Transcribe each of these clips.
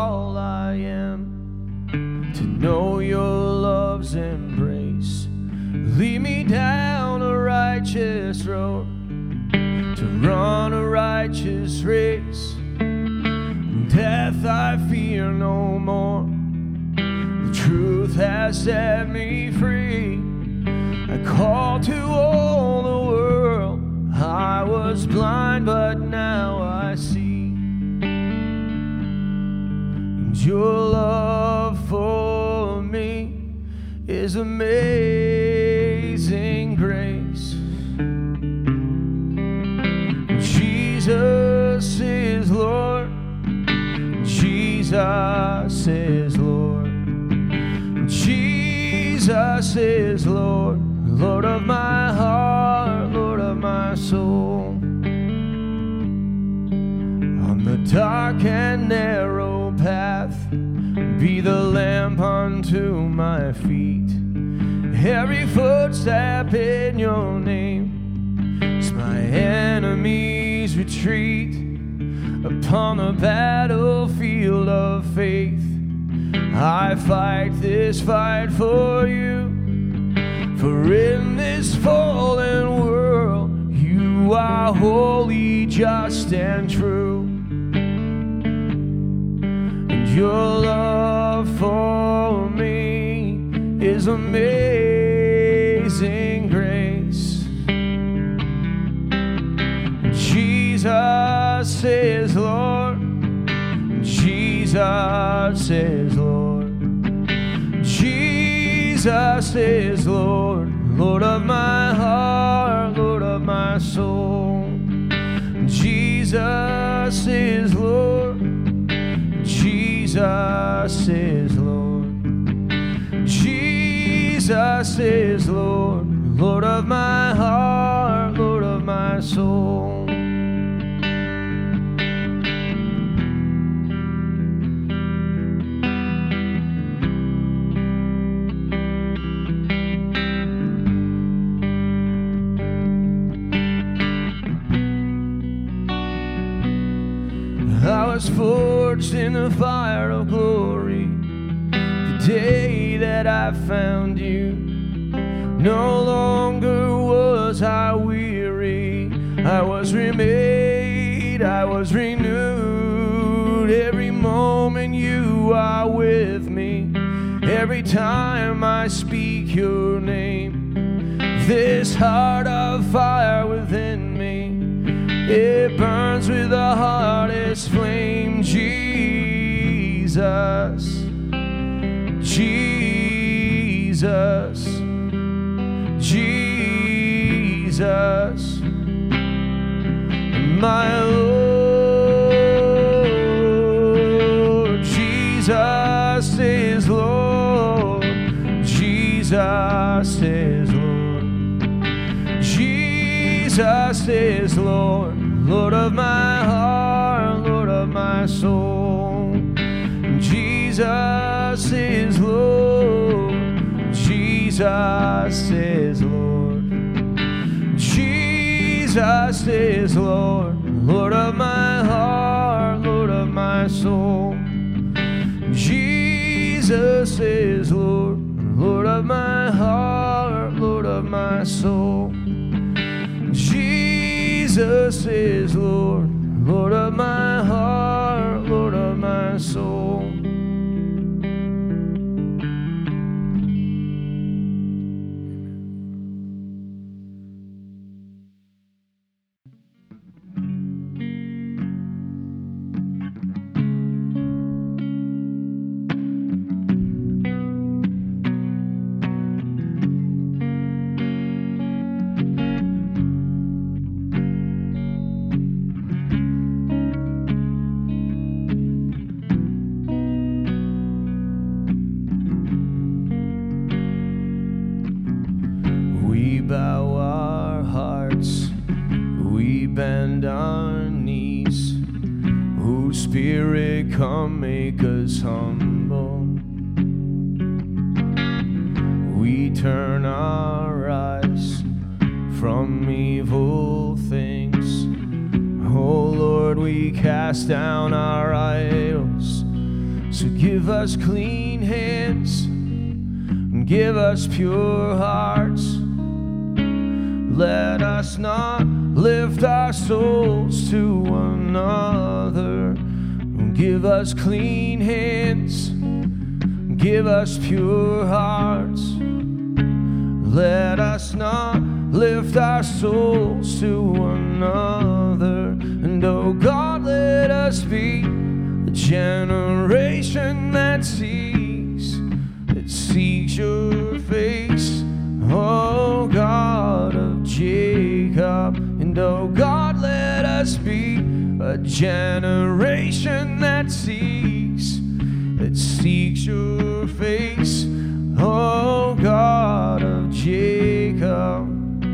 all I am, to know your love's embrace. Lead me down a righteous road, to run a righteous race. Death I fear no more, the truth has set me free. I call to all the world, I was blind but now I see. And your love for me is amazing grace. Jesus is Lord, Jesus is Lord, Jesus is Lord, Lord of my heart, Lord of my soul. On the dark and narrow path, be the lamp unto my feet. Every footstep in your name is my enemy's retreat. Upon the battlefield of faith, I fight this fight for you. For in this fallen world, you are holy, just, and true. And your love for me is amazing grace. Jesus is Lord, Jesus is Lord, Jesus is Lord, Lord of my heart, Lord of my soul. Jesus is Lord, Jesus is Lord, Jesus is Lord, Lord of my heart, Lord of my soul. I was forged in the fire of glory the day that I found you. No longer was I weary, I was remade, I was renewed. Every moment you are with me, every time I speak your name. This heart of fire within me, it burns with the hottest flame. Jesus, Jesus, Jesus, my Lord. Jesus is Lord, Jesus is Lord, Jesus is Lord, Lord of my heart, Lord of my soul. Jesus is Lord, Jesus is Lord, Jesus is Lord, Lord of my heart, Lord of my soul. Jesus is Lord, Lord of my heart, Lord of my soul. Jesus is Lord, Lord of my heart, Lord of my soul. Bow our hearts, we bend our knees. Oh Spirit, come make us humble. We turn our eyes from evil things. Oh Lord, we cast down our idols. So give us clean hands and give us pure hearts. Let us not lift our souls to another. Give us clean hands, give us pure hearts. Let us not lift our souls to another. And oh God, let us be a generation that seeks your face, oh God of Jacob. And oh God, let us be a generation that seeks your face, oh God of Jacob.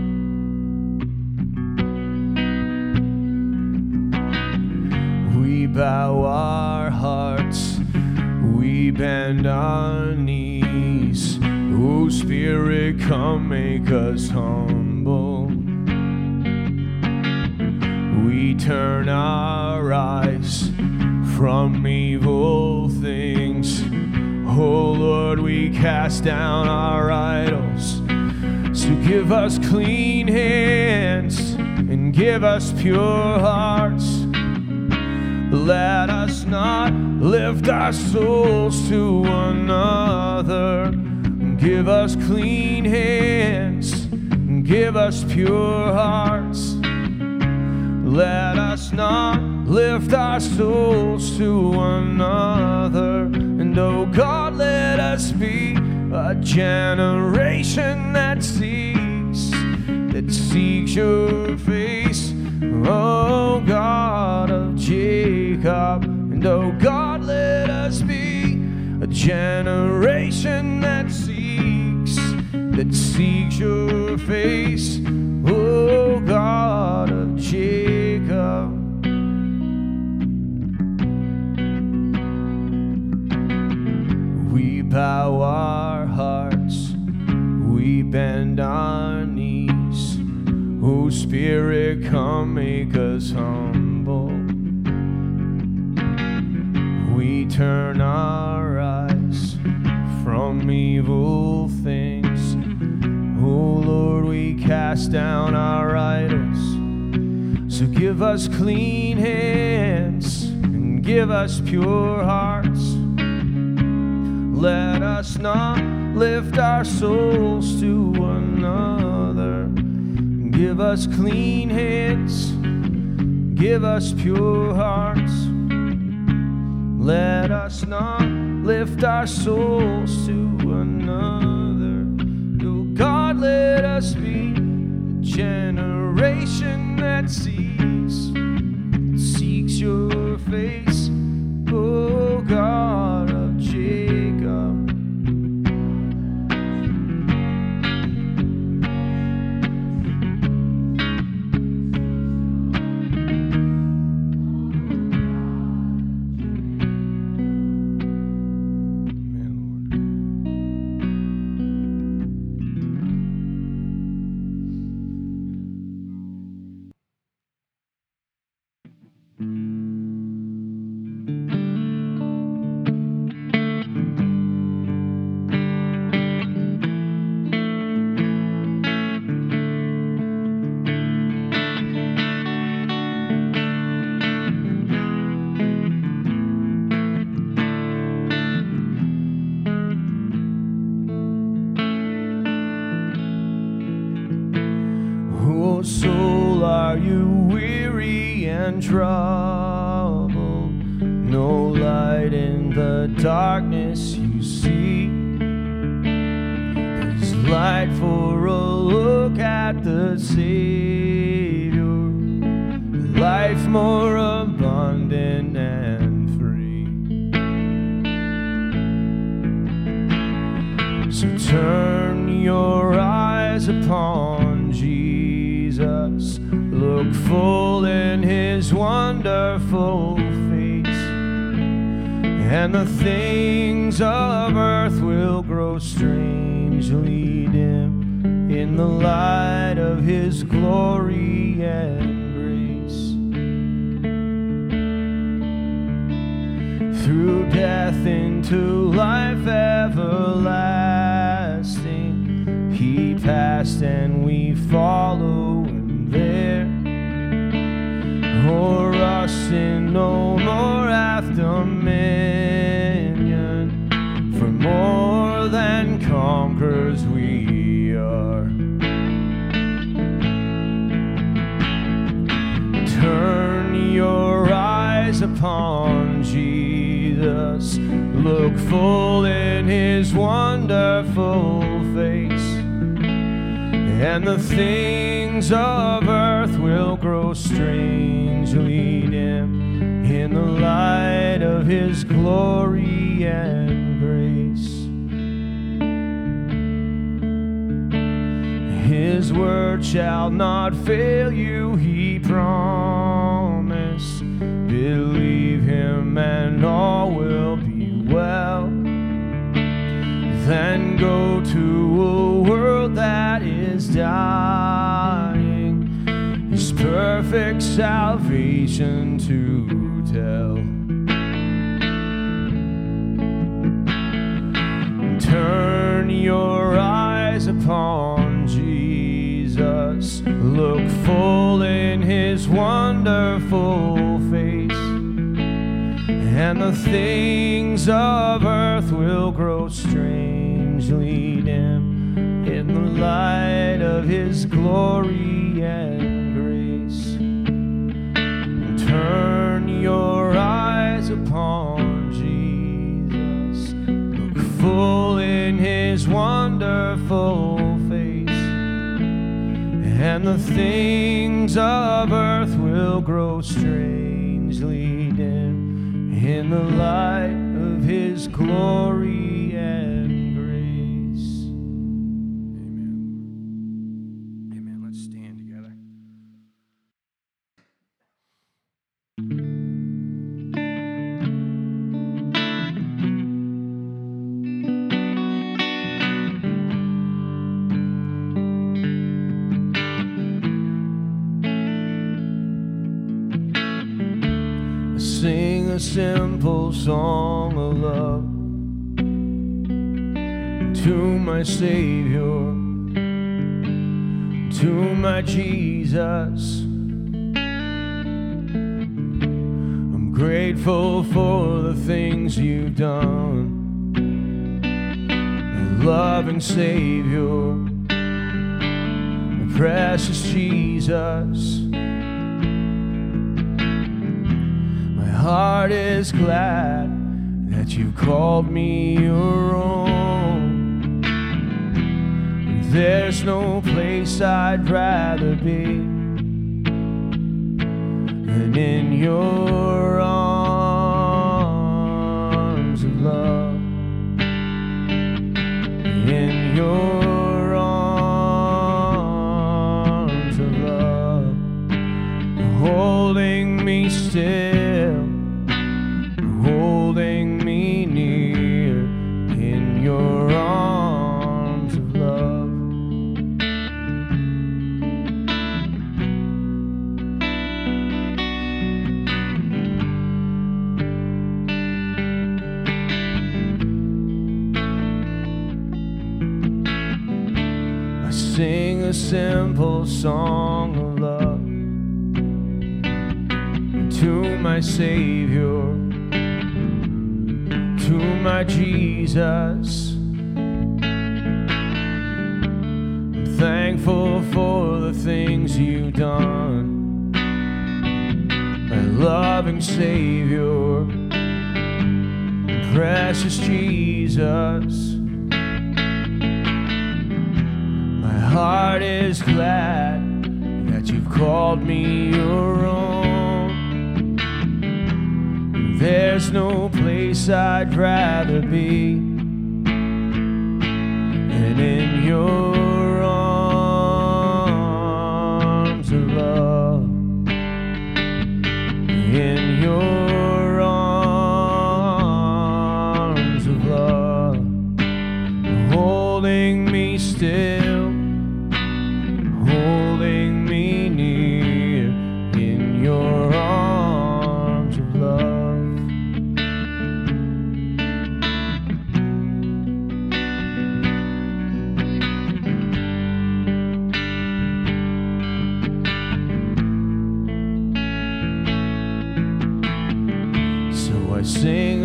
We bow our hearts, we bend our knees. Oh Spirit, come make us humble. We turn our eyes from evil things. Oh Lord, we cast down our idols. So give us clean hands and give us pure hearts. Let us not lift our souls to another. Give us clean hands and give us pure hearts. Let us not lift our souls to another. And oh God, let us be a generation that seeks your face, oh God of Jacob. And oh God, let us be a generation that seeks your face, oh God of Jacob. We bow our hearts, we bend our knees. Oh Spirit, come make us humble. We turn our eyes from evil things. Oh Lord, we cast down our idols. So give us clean hands and give us pure hearts. Let us not lift our souls to another. Give us clean hands, give us pure hearts. Let us not lift our souls to another. Oh God, let us be a generation that seeks your face, oh God of Jacob. Oh soul, are you weary and troubled? No light in the darkness you see. There's light for a look at the Savior, life more abundant and free. So turn your eyes upon Jesus, look full in his wonderful face, and the things of earth will grow strangely dim in the light of his glory and grace. through death into life everlasting. He passed and we follow him there. O'er us sin no more hath dominion, for more than conquerors we are. Turn your eyes upon Jesus, look full in his wonderful face, and the things of earth will grow strangely dim in the light of his glory and grace. His word shall not fail you, he promised. Believe him and all will be well. Then go to a world that is dying, his perfect salvation to tell. Turn your eyes upon Jesus, look full in his wonderful face, and the things of earth will grow strangely dim in the light of his glory and grace. Turn your eyes upon Jesus, look full in his wonderful face, and the things of earth will grow strangely dim in the light of his glory and grace. Amen. Amen. Let's stand together. Sing a simple song of love to my Savior, to my Jesus. I'm grateful for the things you've done, my loving Savior, my precious Jesus. My heart is glad that you called me your own. There's no place I'd rather be than in your arms of love. In your arms of love, holding me still, holding me near in your arms of love. I sing a simple song of love to my Savior, to my Jesus. I'm thankful for the things you've done, my loving Savior, precious Jesus. My heart is glad that you've called me your own. There's no place I'd rather be than in your arms of love. In your arms of love, holding me still, holding me near in your arms of love.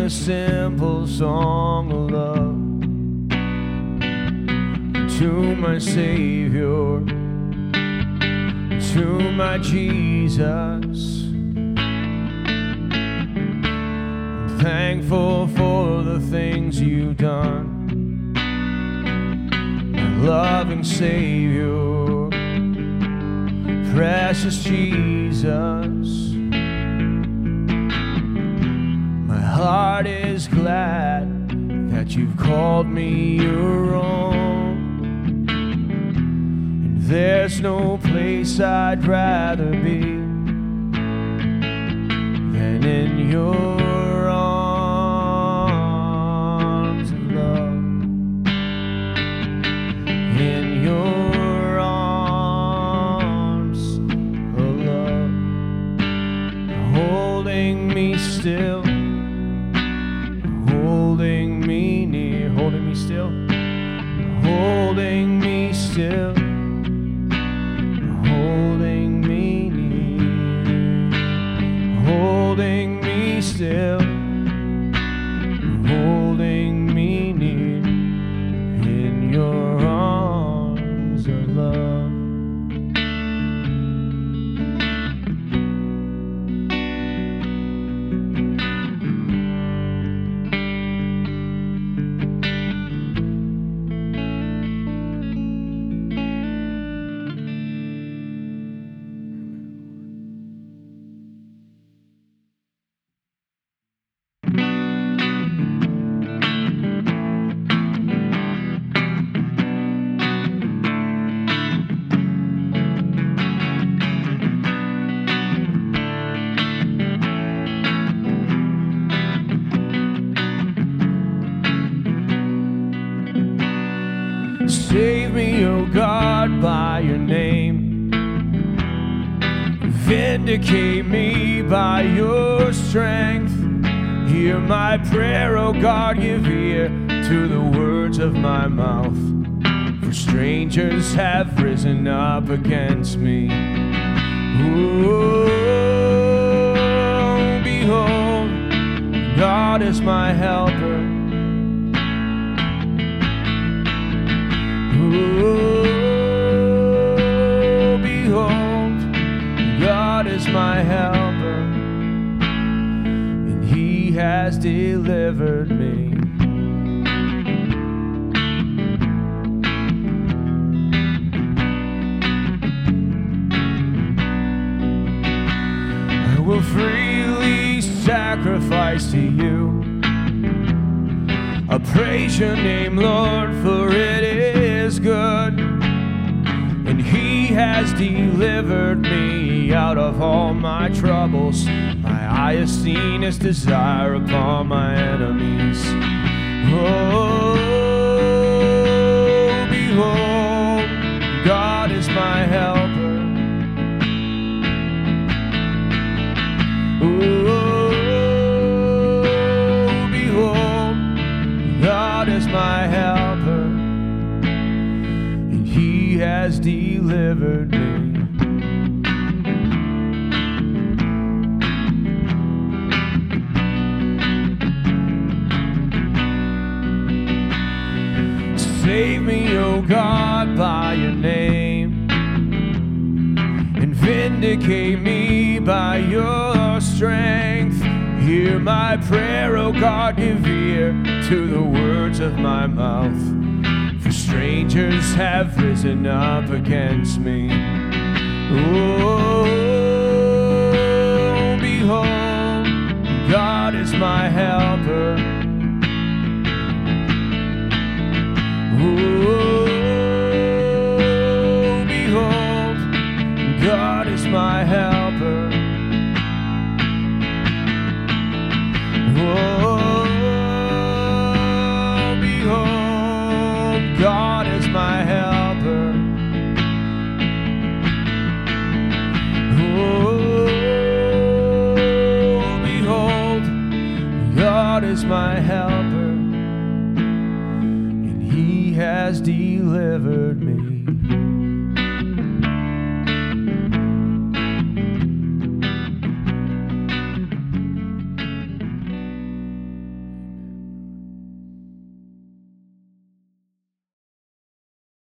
a simple song of love to my Savior, to my Jesus. I'm thankful for the things you've done, my loving Savior, precious Jesus. My heart is glad that you've called me your own, and there's no place I'd rather be than in your arms of love, in your arms of love, holding me still, holding me near, holding me still, holding me still, holding me near, holding me still, holding me near, in your arms of love. Save me, O God, by your name. Vindicate me by your strength. Hear my prayer, O God, give ear to the words of my mouth. For strangers have risen up against me. Oh, behold, God is my helper. Oh, behold, God is my helper, and he has delivered me. I will freely sacrifice to you. I praise your name, Lord, for it is good, and he has delivered me out of all my troubles. My eye has seen his desire upon my enemies. Oh, behold, God is my helper. Oh, behold, God is my helper, and he has delivered me. Save me, O God, by your name, and vindicate me by your strength. Hear my prayer, O God, give ear to the words of my mouth. For strangers have risen up against me. Oh, behold, God is my helper. Oh, behold, God is my helper. Oh, behold, God is my helper. Oh, behold, God is my helper, and he has delivered me.